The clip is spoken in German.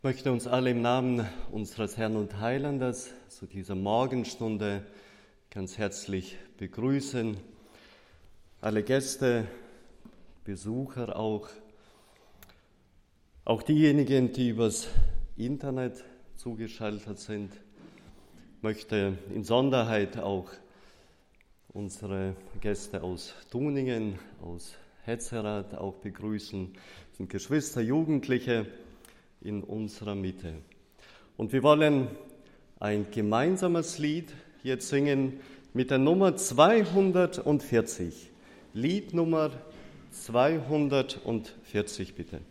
Ich möchte uns alle im Namen unseres Herrn und Heilandes zu dieser Morgenstunde ganz herzlich begrüßen. Alle Gäste, Besucher auch diejenigen, die übers Internet zugeschaltet sind. Ich möchte in Sonderheit auch unsere Gäste aus Tuningen, aus Hetzerath auch begrüßen. Das sind Geschwister, Jugendliche in unserer Mitte. Und wir wollen ein gemeinsames Lied jetzt singen mit der Nummer 240. Lied Nummer 240, bitte.